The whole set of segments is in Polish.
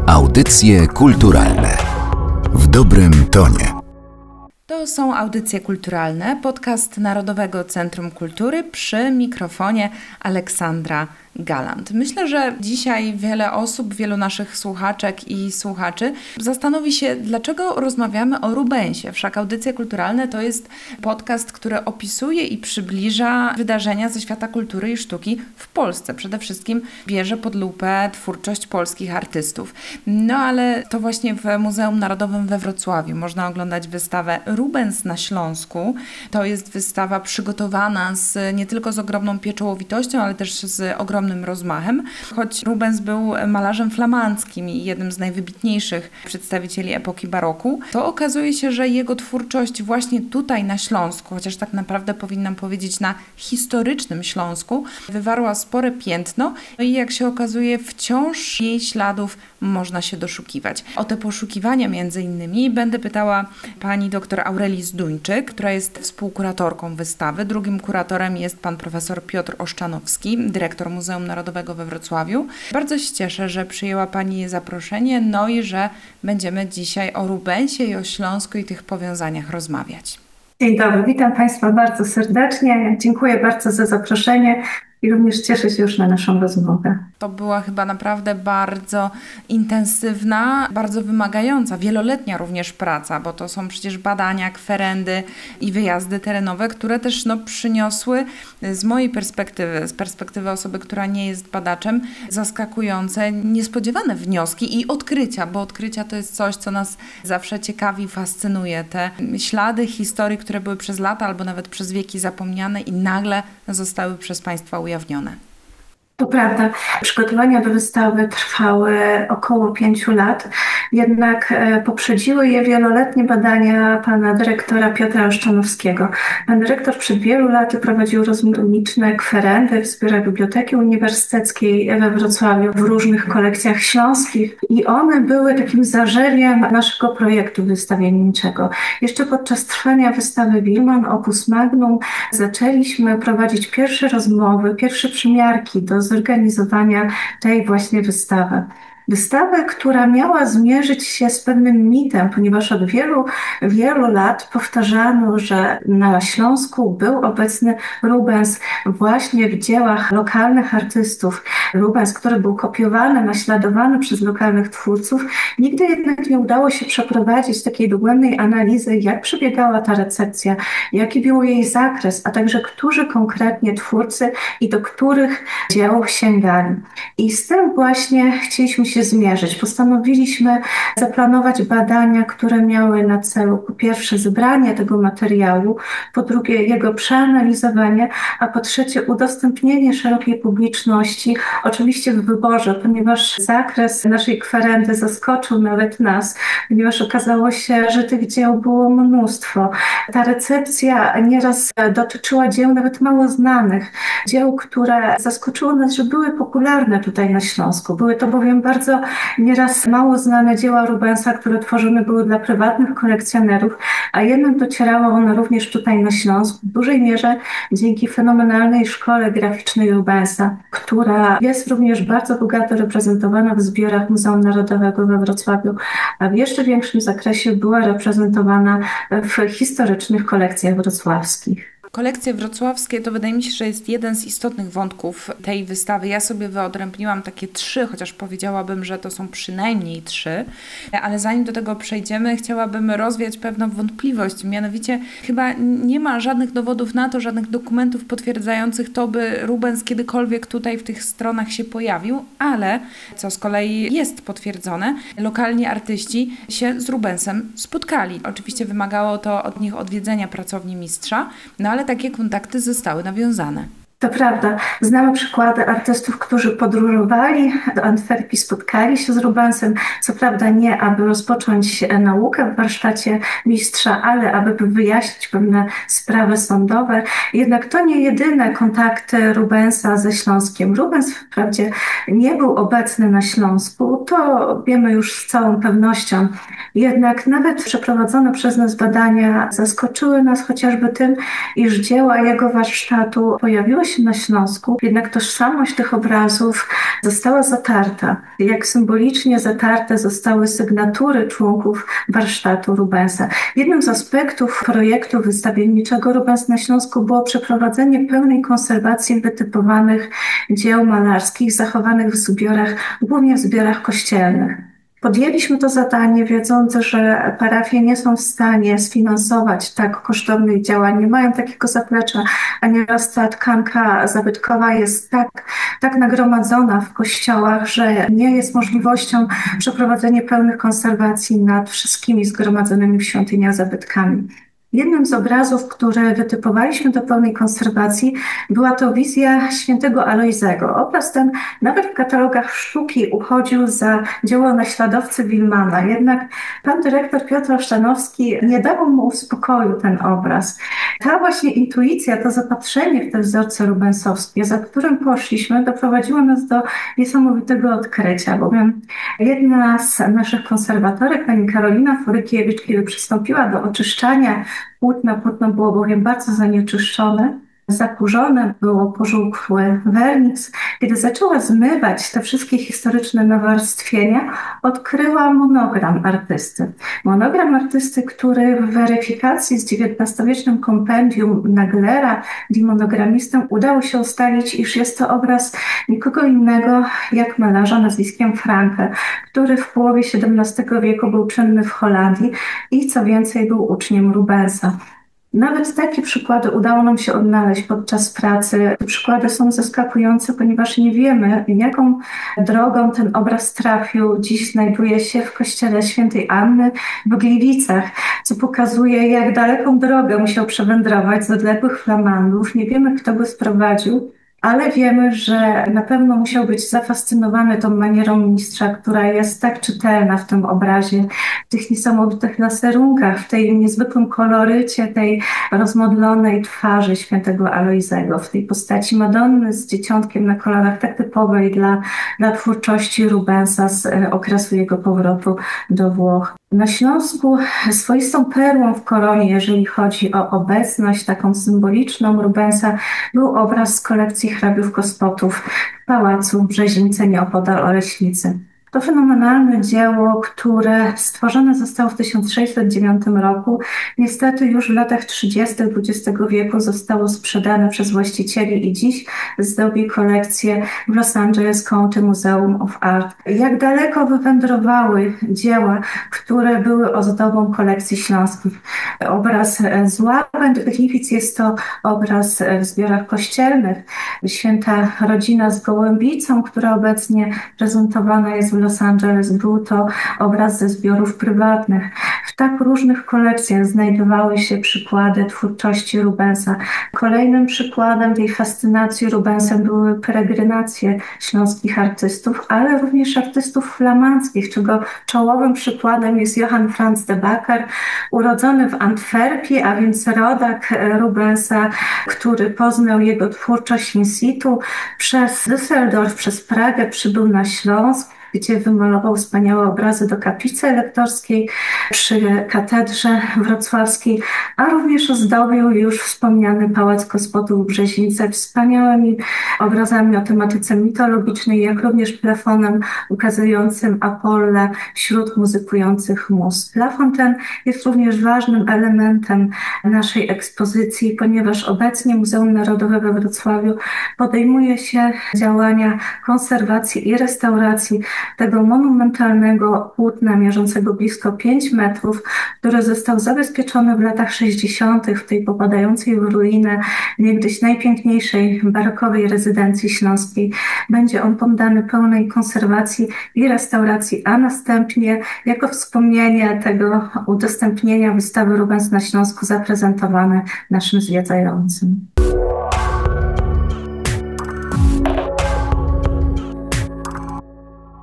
Audycje kulturalne w dobrym tonie. To są audycje kulturalne, podcast Narodowego Centrum Kultury, przy mikrofonie Aleksandra Galant. Myślę, że dzisiaj wiele osób, wielu naszych słuchaczek i słuchaczy zastanowi się, dlaczego rozmawiamy o Rubensie. Wszak audycje kulturalne to jest podcast, który opisuje i przybliża wydarzenia ze świata kultury i sztuki w Polsce. Przede wszystkim bierze pod lupę twórczość polskich artystów. No ale to właśnie w Muzeum Narodowym we Wrocławiu można oglądać wystawę Rubens na Śląsku. To jest wystawa przygotowana nie tylko z ogromną pieczołowitością, ale też z ogromnym rozmachem. Choć Rubens był malarzem flamandzkim i jednym z najwybitniejszych przedstawicieli epoki baroku, to okazuje się, że jego twórczość właśnie tutaj na Śląsku, chociaż tak naprawdę powinnam powiedzieć na historycznym Śląsku, wywarła spore piętno i jak się okazuje wciąż jej śladów można się doszukiwać. O te poszukiwania między innymi będę pytała pani dr Aurelii Zduńczyk, która jest współkuratorką wystawy. Drugim kuratorem jest pan profesor Piotr Oszczanowski, dyrektor Muzeum Narodowego we Wrocławiu. Bardzo się cieszę, że przyjęła pani zaproszenie, no i że będziemy dzisiaj o Rubensie i o Śląsku i tych powiązaniach rozmawiać. Dzień dobry, witam Państwa bardzo serdecznie. Dziękuję bardzo za zaproszenie i również cieszę się już na naszą rozmowę. To była chyba naprawdę bardzo intensywna, bardzo wymagająca, wieloletnia również praca, bo to są przecież badania, kwerendy i wyjazdy terenowe, które też przyniosły z mojej perspektywy, z perspektywy osoby, która nie jest badaczem, zaskakujące, niespodziewane wnioski i odkrycia, bo odkrycia to jest coś, co nas zawsze ciekawi, fascynuje. Te ślady historii, które były przez lata albo nawet przez wieki zapomniane i nagle zostały przez Państwa ujawnione. To prawda, przygotowania do wystawy trwały około 5 lat, jednak poprzedziły je wieloletnie badania pana dyrektora Piotra Oszczanowskiego. Pan dyrektor przed wielu laty prowadził rozmownicze kwerendy w zbiorach Biblioteki Uniwersyteckiej we Wrocławiu w różnych kolekcjach śląskich i one były takim zażeriem naszego projektu wystawienniczego. Jeszcze podczas trwania wystawy Wilman Opus Magnum zaczęliśmy prowadzić pierwsze rozmowy, pierwsze przymiarki do zorganizowania tej właśnie wystawy. Wystawę, która miała zmierzyć się z pewnym mitem, ponieważ od wielu, wielu lat powtarzano, że na Śląsku był obecny Rubens właśnie w dziełach lokalnych artystów. Rubens, który był kopiowany, naśladowany przez lokalnych twórców. Nigdy jednak nie udało się przeprowadzić takiej dogłębnej analizy, jak przebiegała ta recepcja, jaki był jej zakres, a także którzy konkretnie twórcy i do których dzieł sięgali. I z tym właśnie chcieliśmy się zmierzyć. Postanowiliśmy zaplanować badania, które miały na celu po pierwsze zebranie tego materiału, po drugie jego przeanalizowanie, a po trzecie udostępnienie szerokiej publiczności, oczywiście w wyborze, ponieważ zakres naszej kwerendy zaskoczył nawet nas, ponieważ okazało się, że tych dzieł było mnóstwo. Ta recepcja nieraz dotyczyła dzieł nawet mało znanych, dzieł, które zaskoczyło nas, że były popularne tutaj na Śląsku. Były to bowiem bardzo nieraz mało znane dzieła Rubensa, które tworzone były dla prywatnych kolekcjonerów, a jednak docierało one również tutaj na Śląsk w dużej mierze dzięki fenomenalnej szkole graficznej Rubensa, która jest również bardzo bogato reprezentowana w zbiorach Muzeum Narodowego we Wrocławiu, a w jeszcze większym zakresie była reprezentowana w historycznych kolekcjach wrocławskich. Kolekcje wrocławskie to wydaje mi się, że jest jeden z istotnych wątków tej wystawy. Ja sobie wyodrębniłam takie 3, chociaż powiedziałabym, że to są przynajmniej 3, ale zanim do tego przejdziemy, chciałabym rozwiać pewną wątpliwość. Mianowicie chyba nie ma żadnych dowodów na to, żadnych dokumentów potwierdzających to, by Rubens kiedykolwiek tutaj w tych stronach się pojawił, ale co z kolei jest potwierdzone, lokalni artyści się z Rubensem spotkali. Oczywiście wymagało to od nich odwiedzenia pracowni mistrza, no ale takie kontakty zostały nawiązane. To prawda. Znamy przykłady artystów, którzy podróżowali do Antwerpii, spotkali się z Rubensem. Co prawda nie, aby rozpocząć naukę w warsztacie mistrza, ale aby wyjaśnić pewne sprawy sądowe. Jednak to nie jedyne kontakty Rubensa ze Śląskiem. Rubens wprawdzie nie był obecny na Śląsku, to wiemy już z całą pewnością. Jednak nawet przeprowadzone przez nas badania zaskoczyły nas chociażby tym, iż dzieła jego warsztatu pojawiły się na Śląsku, jednak tożsamość tych obrazów została zatarta. Jak symbolicznie zatarte zostały sygnatury członków warsztatu Rubensa. Jednym z aspektów projektu wystawienniczego Rubens na Śląsku było przeprowadzenie pełnej konserwacji wytypowanych dzieł malarskich zachowanych w zbiorach, głównie w zbiorach kościelnych. Podjęliśmy to zadanie, wiedząc, że parafie nie są w stanie sfinansować tak kosztownych działań, nie mają takiego zaplecza, a nieraz ta tkanka zabytkowa jest tak nagromadzona w kościołach, że nie jest możliwością przeprowadzenia pełnych konserwacji nad wszystkimi zgromadzonymi w świątyniach zabytkami. Jednym z obrazów, które wytypowaliśmy do pełnej konserwacji, była to wizja świętego Alojzego. Obraz ten nawet w katalogach sztuki uchodził za dzieło naśladowcy Wilmana. Jednak pan dyrektor Piotr Oszczanowski nie dawał mu spokoju ten obraz. Ta właśnie intuicja, to zapatrzenie w te wzorce rubensowskie, za którym poszliśmy, doprowadziło nas do niesamowitego odkrycia, bowiem jedna z naszych konserwatorek, pani Karolina Forykiewicz, kiedy przystąpiła do oczyszczania płótno było bowiem bardzo zanieczyszczone, zakurzone, było pożółkły werniks. Kiedy zaczęła zmywać te wszystkie historyczne nawarstwienia, odkryła monogram artysty. Monogram artysty, który w weryfikacji z XIX-wiecznym kompendium Naglera, monogramistą, udało się ustalić, iż jest to obraz nikogo innego jak malarza nazwiskiem Franke, który w połowie XVII wieku był czynny w Holandii i co więcej był uczniem Rubensa. Nawet takie przykłady udało nam się odnaleźć podczas pracy. Te przykłady są zaskakujące, ponieważ nie wiemy, jaką drogą ten obraz trafił. Dziś znajduje się w kościele świętej Anny w Gliwicach, co pokazuje, jak daleką drogę musiał przewędrować z odległych Flamandów. Nie wiemy, kto go sprowadził, ale wiemy, że na pewno musiał być zafascynowany tą manierą mistrza, która jest tak czytelna w tym obrazie, w tych niesamowitych laserunkach, w tej niezwykłym kolorycie tej rozmodlonej twarzy świętego Alojzego, w tej postaci Madonny z dzieciątkiem na kolanach, tak typowej dla twórczości Rubensa z okresu jego powrotu do Włoch. Na Śląsku swoistą perłą w koronie, jeżeli chodzi o obecność taką symboliczną Rubensa, był obraz z kolekcji hrabiów Kospotów w Pałacu Brzezińce nieopodal Oleśnicy. To fenomenalne dzieło, które stworzone zostało w 1609 roku. Niestety już w latach 30. XX wieku zostało sprzedane przez właścicieli i dziś zdobi kolekcję w Los Angeles County Museum of Art. Jak daleko wywędrowały dzieła, które były ozdobą kolekcji śląskich. Obraz z Łabęd Gliwic jest to obraz w zbiorach kościelnych. Święta Rodzina z Gołębicą, która obecnie prezentowana jest w Los Angeles, był to obraz ze zbiorów prywatnych. W tak różnych kolekcjach znajdowały się przykłady twórczości Rubensa. Kolejnym przykładem tej fascynacji Rubensem były peregrinacje śląskich artystów, ale również artystów flamandzkich, czego czołowym przykładem jest Johann Franz de Backer, urodzony w Antwerpii, a więc rodak Rubensa, który poznał jego twórczość in situ. Przez Düsseldorf, przez Pragę przybył na Śląsk, gdzie wymalował wspaniałe obrazy do kaplicy elektorskiej przy katedrze wrocławskiej, a również ozdobił już wspomniany Pałac Kospotów w Brzezińce wspaniałymi obrazami o tematyce mitologicznej, jak również plafonem ukazującym Apolla wśród muzykujących mus. Plafon ten jest również ważnym elementem naszej ekspozycji, ponieważ obecnie Muzeum Narodowe we Wrocławiu podejmuje się działania konserwacji i restauracji tego monumentalnego płótna mierzącego blisko 5 metrów, który został zabezpieczony w latach 60. w tej popadającej w ruinę niegdyś najpiękniejszej barokowej rezydencji śląskiej. Będzie on poddany pełnej konserwacji i restauracji, a następnie jako wspomnienie tego udostępnienia wystawy Rubens na Śląsku zaprezentowane naszym zwiedzającym.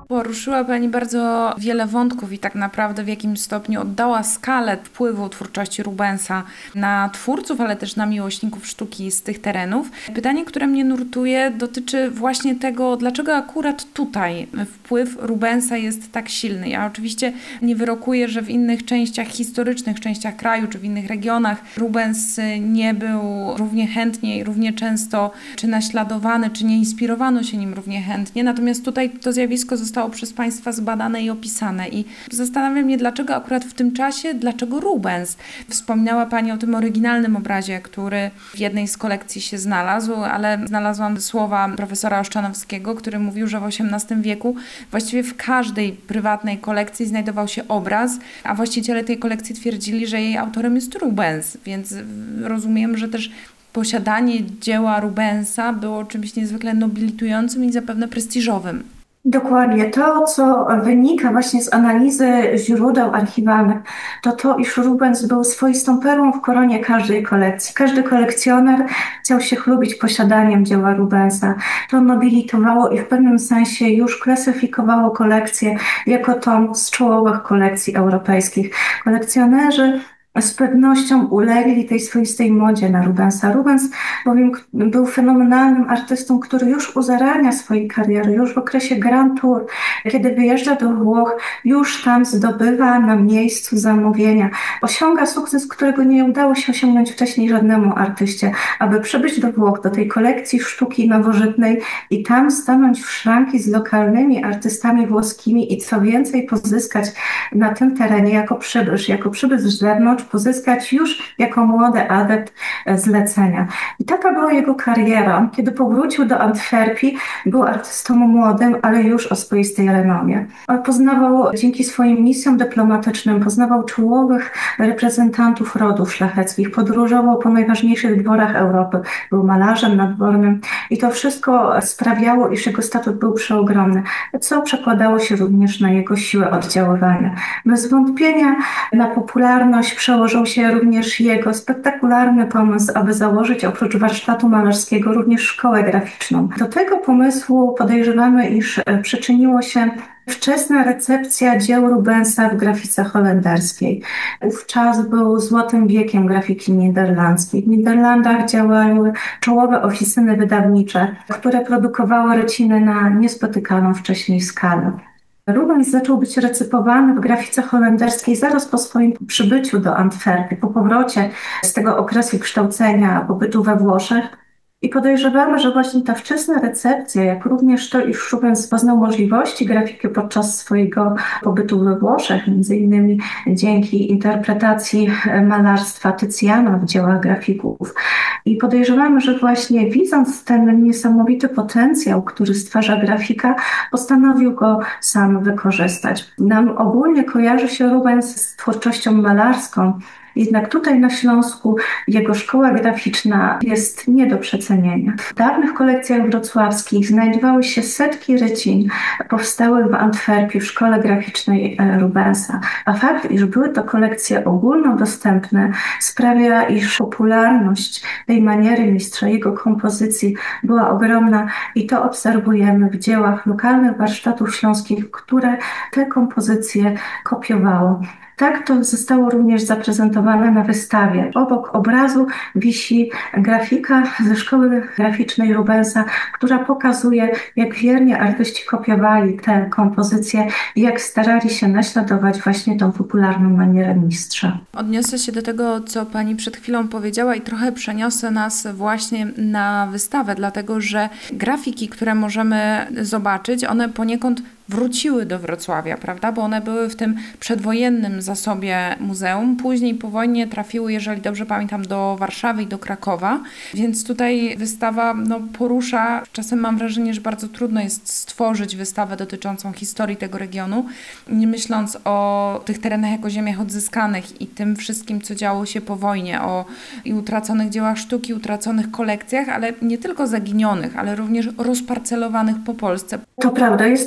Poruszyła Pani bardzo wiele wątków i tak naprawdę w jakim stopniu oddała skalę wpływu twórczości Rubensa na twórców, ale też na miłośników sztuki z tych terenów. Pytanie, które mnie nurtuje, dotyczy właśnie tego, dlaczego akurat tutaj wpływ Rubensa jest tak silny. Ja oczywiście nie wyrokuję, że w innych częściach historycznych, częściach kraju czy w innych regionach Rubens nie był równie chętnie i równie często czy naśladowany, czy nie inspirowano się nim równie chętnie. Natomiast tutaj to zjawisko zostało przez Państwa zbadane i opisane. I zastanawiam mnie, dlaczego akurat w tym czasie, dlaczego Rubens? Wspominała Pani o tym oryginalnym obrazie, który w jednej z kolekcji się znalazł, ale znalazłam słowa profesora Oszczanowskiego, który mówił, że w XVIII wieku właściwie w każdej prywatnej kolekcji znajdował się obraz, a właściciele tej kolekcji twierdzili, że jej autorem jest Rubens, więc rozumiem, że też posiadanie dzieła Rubensa było czymś niezwykle nobilitującym i zapewne prestiżowym. Dokładnie. To, co wynika właśnie z analizy źródeł archiwalnych, to, iż Rubens był swoistą perłą w koronie każdej kolekcji. Każdy kolekcjoner chciał się chlubić posiadaniem dzieła Rubensa. To nobilitowało i w pewnym sensie już klasyfikowało kolekcję jako tom z czołowych kolekcji europejskich. Kolekcjonerzy z pewnością ulegli tej swoistej modzie na Rubensa. Rubens bowiem był fenomenalnym artystą, który już u zarania swojej kariery, już w okresie Grand Tour, kiedy wyjeżdża do Włoch, już tam zdobywa na miejscu zamówienia. Osiąga sukces, którego nie udało się osiągnąć wcześniej żadnemu artyście, aby przybyć do Włoch, do tej kolekcji sztuki nowożytnej i tam stanąć w szranki z lokalnymi artystami włoskimi i co więcej pozyskać na tym terenie jako przybysz z zewnątrz, pozyskać już jako młody adept zlecenia. I taka była jego kariera. Kiedy powrócił do Antwerpii, był artystą młodym, ale już o swoistej renomie. Poznawał dzięki swoim misjom dyplomatycznym, poznawał czołowych reprezentantów rodów szlacheckich, podróżował po najważniejszych dworach Europy, był malarzem nadwornym i to wszystko sprawiało, iż jego statut był przeogromny, co przekładało się również na jego siłę oddziaływania. Bez wątpienia na popularność przełożył się również jego spektakularny pomysł, aby założyć oprócz warsztatu malarskiego również szkołę graficzną. Do tego pomysłu podejrzewamy, iż przyczyniło się wczesna recepcja dzieł Rubensa w grafice holenderskiej. Wówczas był złotym wiekiem grafiki niderlandzkiej. W Niderlandach działały czołowe oficyny wydawnicze, które produkowały ryciny na niespotykaną wcześniej skalę. Rubens zaczął być recypowany w grafice holenderskiej zaraz po swoim przybyciu do Antwerpii, po powrocie z tego okresu kształcenia, pobytu we Włoszech. I podejrzewamy, że właśnie ta wczesna recepcja, jak również to, iż Rubens poznał możliwości grafiki podczas swojego pobytu we Włoszech, między innymi dzięki interpretacji malarstwa Tycjana w dziełach grafików. I podejrzewamy, że właśnie widząc ten niesamowity potencjał, który stwarza grafika, postanowił go sam wykorzystać. Nam ogólnie kojarzy się Rubens z twórczością malarską, jednak tutaj na Śląsku jego szkoła graficzna jest nie do przecenienia. W dawnych kolekcjach wrocławskich znajdowały się setki rycin powstałych w Antwerpii w szkole graficznej Rubensa. A fakt, iż były to kolekcje ogólnodostępne, sprawia, iż popularność tej maniery mistrza, jego kompozycji była ogromna i to obserwujemy w dziełach lokalnych warsztatów śląskich, które te kompozycje kopiowało. Tak to zostało również zaprezentowane na wystawie. Obok obrazu wisi grafika ze szkoły graficznej Rubensa, która pokazuje, jak wiernie artyści kopiowali te kompozycje i jak starali się naśladować właśnie tą popularną manierę mistrza. Odniosę się do tego, co Pani przed chwilą powiedziała i trochę przeniosę nas właśnie na wystawę, dlatego że grafiki, które możemy zobaczyć, one poniekąd wróciły do Wrocławia, prawda? Bo one były w tym przedwojennym zasobie muzeum. Później po wojnie trafiły, jeżeli dobrze pamiętam, do Warszawy i do Krakowa. Więc tutaj wystawa porusza, czasem mam wrażenie, że bardzo trudno jest stworzyć wystawę dotyczącą historii tego regionu, nie myśląc o tych terenach jako ziemiach odzyskanych i tym wszystkim, co działo się po wojnie, o i utraconych dziełach sztuki, utraconych kolekcjach, ale nie tylko zaginionych, ale również rozparcelowanych po Polsce. To prawda, jest to ogromny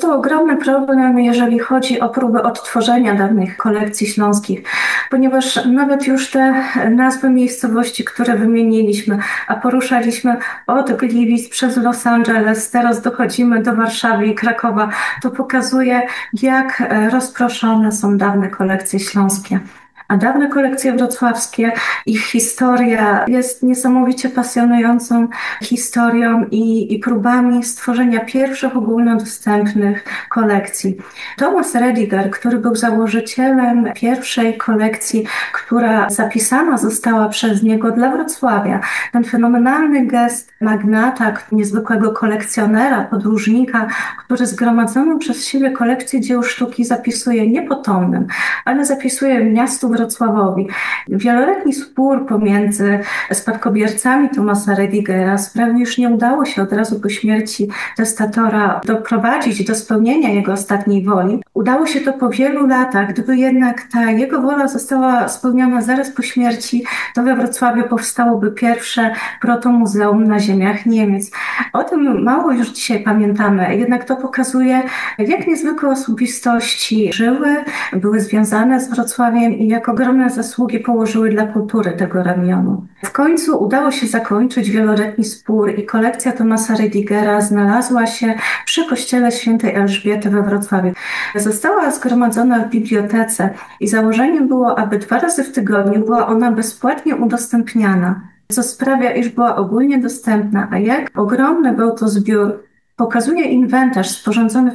ogromny problem, jeżeli chodzi o próbę odtworzenia dawnych kolekcji śląskich, ponieważ nawet już te nazwy miejscowości, które wymieniliśmy, a poruszaliśmy od Gliwic przez Los Angeles, teraz dochodzimy do Warszawy i Krakowa, to pokazuje, jak rozproszone są dawne kolekcje śląskie. A dawne kolekcje wrocławskie, ich historia jest niesamowicie pasjonującą historią i próbami stworzenia pierwszych ogólnodostępnych kolekcji. Thomas Rediger, który był założycielem pierwszej kolekcji, która zapisana została przez niego dla Wrocławia, ten fenomenalny gest magnata, niezwykłego kolekcjonera, podróżnika, który zgromadzoną przez siebie kolekcję dzieł sztuki zapisuje nie potomnym, ale zapisuje miastu Wrocławowi. Wieloletni spór pomiędzy spadkobiercami Thomasa Redigera sprawił, iż nie udało się od razu po śmierci testatora doprowadzić do spełnienia jego ostatniej woli. Udało się to po wielu latach. Gdyby jednak ta jego wola została spełniona zaraz po śmierci, to we Wrocławiu powstałoby pierwsze protomuzeum na ziemiach Niemiec. O tym mało już dzisiaj pamiętamy, jednak to pokazuje, jak niezwykłe osobistości żyły, były związane z Wrocławiem i jak ogromne zasługi położyły dla kultury tego regionu. W końcu udało się zakończyć wieloletni spór i kolekcja Thomasa Redigera znalazła się przy kościele świętej Elżbiety we Wrocławiu. Została zgromadzona w bibliotece i założeniem było, aby 2 razy w tygodniu była ona bezpłatnie udostępniana, co sprawia, iż była ogólnie dostępna, a jak ogromny był to zbiór, pokazuje inwentarz sporządzony w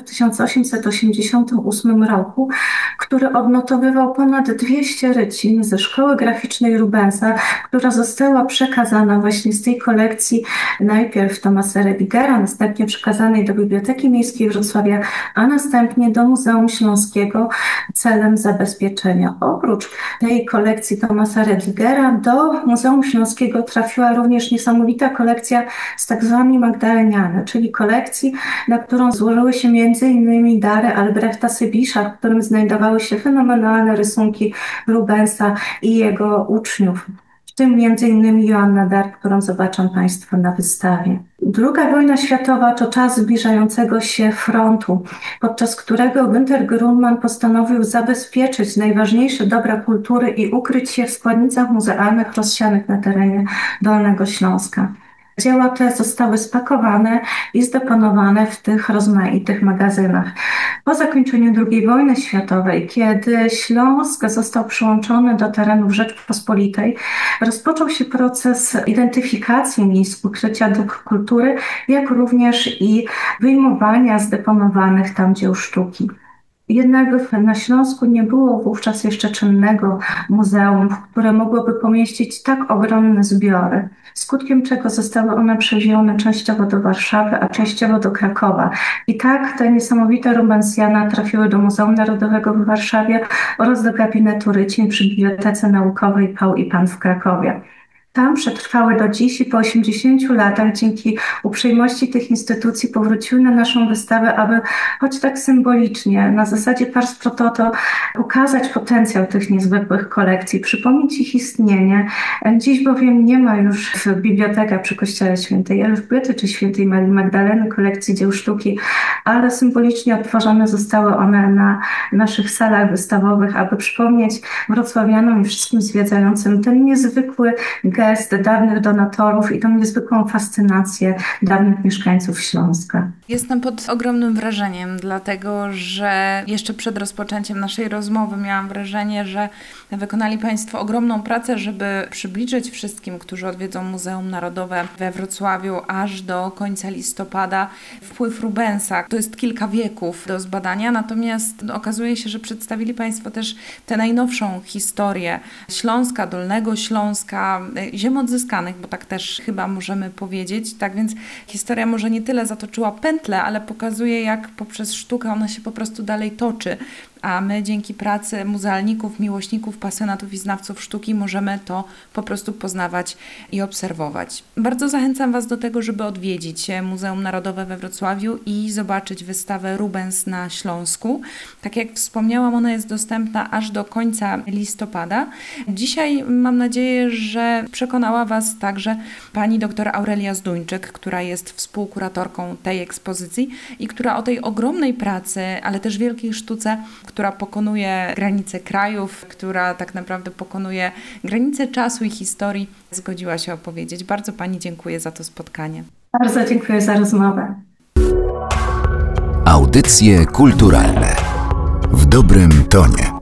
1888 roku, który odnotowywał ponad 200 rycin ze szkoły graficznej Rubensa, która została przekazana właśnie z tej kolekcji najpierw Thomasa Redigera, następnie przekazanej do Biblioteki Miejskiej Wrocławia, a następnie do Muzeum Śląskiego celem zabezpieczenia. Oprócz tej kolekcji Thomasa Redigera do Muzeum Śląskiego trafiła również niesamowita kolekcja z tak zwanymi Magdaleniany, czyli kolekcji, na którą złożyły się m.in. dary Albrechta Sybisza, w którym znajdowały się fenomenalne rysunki Rubensa i jego uczniów, w tym m.in. Joanna Dark, którą zobaczą Państwo na wystawie. II wojna światowa to czas zbliżającego się frontu, podczas którego Günter Grunman postanowił zabezpieczyć najważniejsze dobra kultury i ukryć się w składnicach muzealnych rozsianych na terenie Dolnego Śląska. Dzieła te zostały spakowane i zdeponowane w tych rozmaitych magazynach. Po zakończeniu II wojny światowej, kiedy Śląsk został przyłączony do terenów Rzeczpospolitej, rozpoczął się proces identyfikacji miejsc ukrycia dóbr kultury, jak również i wyjmowania zdeponowanych tam dzieł sztuki. Jednak na Śląsku nie było wówczas jeszcze czynnego muzeum, które mogłoby pomieścić tak ogromne zbiory, skutkiem czego zostały one przewiezione częściowo do Warszawy, a częściowo do Krakowa. I tak te niesamowite Rubensjana trafiły do Muzeum Narodowego w Warszawie oraz do gabinetu rycin przy Bibliotece Naukowej Pał i Pan w Krakowie. Tam przetrwały do dziś i po 80 latach dzięki uprzejmości tych instytucji powróciły na naszą wystawę, aby choć tak symbolicznie, na zasadzie pars pro toto, pokazać potencjał tych niezwykłych kolekcji, przypomnieć ich istnienie. Dziś bowiem nie ma już w bibliotekach przy Kościele Świętej Elżbiety czy Świętej Marii Magdaleny kolekcji dzieł sztuki, ale symbolicznie odtworzone zostały one na naszych salach wystawowych, aby przypomnieć wrocławianom i wszystkim zwiedzającym ten niezwykły gest dawnych donatorów i tą niezwykłą fascynację dawnych mieszkańców Śląska. Jestem pod ogromnym wrażeniem, dlatego że jeszcze przed rozpoczęciem naszej rozmowy miałam wrażenie, że wykonali Państwo ogromną pracę, żeby przybliżyć wszystkim, którzy odwiedzą Muzeum Narodowe we Wrocławiu aż do końca listopada wpływ Rubensa. To jest kilka wieków do zbadania, natomiast okazuje się, że przedstawili Państwo też tę najnowszą historię Śląska, Dolnego Śląska, ziem odzyskanych, bo tak też chyba możemy powiedzieć. Tak więc historia może nie tyle zatoczyła pętlę, ale pokazuje, jak poprzez sztukę ona się po prostu dalej toczy. A my dzięki pracy muzealników, miłośników, pasjonatów i znawców sztuki możemy to po prostu poznawać i obserwować. Bardzo zachęcam Was do tego, żeby odwiedzić Muzeum Narodowe we Wrocławiu i zobaczyć wystawę Rubens na Śląsku. Tak jak wspomniałam, ona jest dostępna aż do końca listopada. Dzisiaj mam nadzieję, że przekonała Was także pani dr Aurelia Zduńczyk, która jest współkuratorką tej ekspozycji i która o tej ogromnej pracy, ale też wielkiej sztuce, która pokonuje granice krajów, która tak naprawdę pokonuje granice czasu i historii, zgodziła się opowiedzieć. Bardzo Pani dziękuję za to spotkanie. Bardzo dziękuję za rozmowę. Audycje kulturalne w dobrym tonie.